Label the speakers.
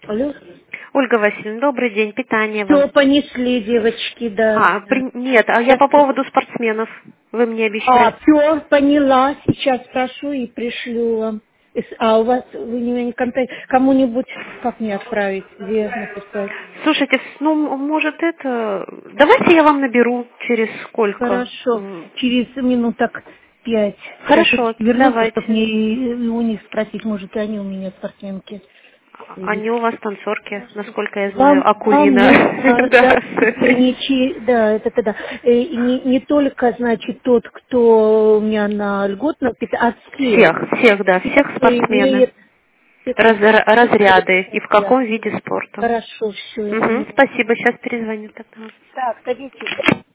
Speaker 1: Алло.
Speaker 2: Ольга Васильевна, добрый день, питание
Speaker 1: Все,
Speaker 2: вам.
Speaker 1: понесли, девочки, да.
Speaker 2: Нет, а я по поводу спортсменов. Вы мне обещали.
Speaker 1: Все, поняла. Сейчас спрошу и пришлю вам. А у вас, вы меня не контакт... Кому-нибудь как мне отправить, где написать?
Speaker 2: Слушайте, может давайте я вам наберу через сколько?
Speaker 1: Хорошо. Через минуток 5. Сейчас
Speaker 2: Хорошо,
Speaker 1: вернуться, чтобы
Speaker 2: давайте.
Speaker 1: мне у них спросить, может, и они у меня спортсменки. Или...
Speaker 2: Они у вас танцорки, насколько я знаю,
Speaker 1: Вам
Speaker 2: Акулина.
Speaker 1: нужно,
Speaker 2: Да,
Speaker 1: да, да, это да. Не только, значит, тот, кто у меня на льготном, а всех.
Speaker 2: всех, да,
Speaker 1: Все,
Speaker 2: всех
Speaker 1: кто
Speaker 2: спортсмены.
Speaker 1: имеет, все, кто
Speaker 2: Разряды и в каком
Speaker 1: да.
Speaker 2: виде спорта.
Speaker 1: Хорошо, все, я
Speaker 2: Угу,
Speaker 1: поняла.
Speaker 2: спасибо, сейчас перезвоню тогда.
Speaker 1: Так, садитесь.